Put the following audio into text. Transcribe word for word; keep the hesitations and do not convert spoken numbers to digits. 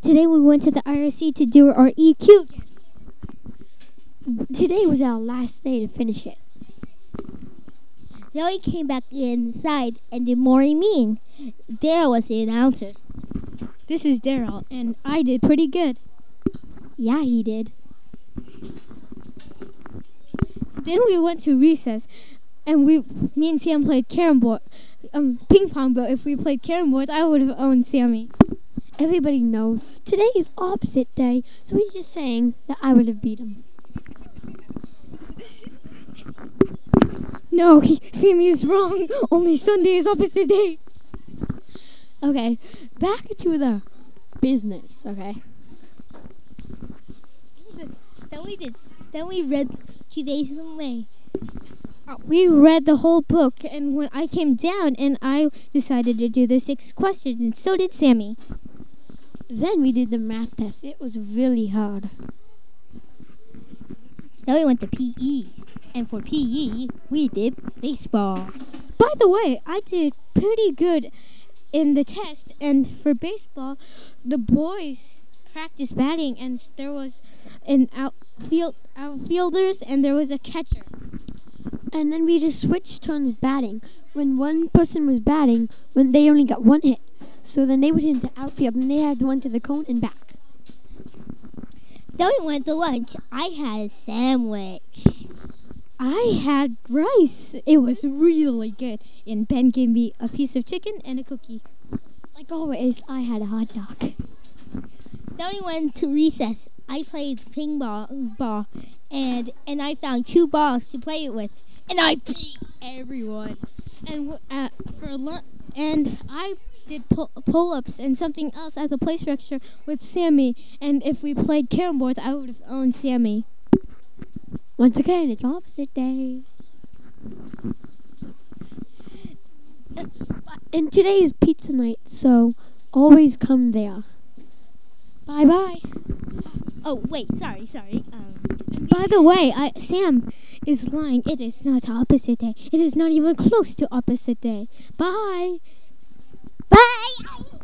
Today we went to the I R C to do our E Q again. Today was our last day to finish it. Then we came back inside and did more mean. Daryl was the announcer. This is Daryl, and I did pretty good. Yeah, he did. Then we went to recess, and we, me and Sam played carrom board, um, ping pong. But if we played carrom boards, I would have owned Sammy. Everybody knows today is opposite day, so he's just saying that I would have beat him. No, he, Sammy is wrong. Only Sunday is opposite day. Okay, back to the business. Okay. Then we did. Then we read two days away. We read the whole book, and when I came down, and I decided to do the six questions, and so did Sammy. Then we did the math test. It was really hard. Then we went to P E, and for P E, we did baseball. By the way, I did pretty good in the test, and for baseball, the boys practiced batting, and there was an outfield outfielders, and there was a catcher. And then we just switched turns batting. When one person was batting, when they only got one hit, so then they would hit the outfield, and they had to run to the cone and back. Then we went to lunch. I had a sandwich. I had rice. It was really good. And Ben gave me a piece of chicken and a cookie. Like always, I had a hot dog. Then we went to recess. I played ping ball, ball and and I found two balls to play it with, and I beat everyone. And uh, for lunch, and I did pull- pull-ups and something else at the play structure with Sammy. And if we played carrom boards, I would have owned Sammy. Once again, it's opposite day. And today is pizza night, so always come there. Bye-bye. Oh, wait, sorry, sorry. Um, and by the way, I, Sam is lying. It is not opposite day. It is not even close to opposite day. Bye. Bye.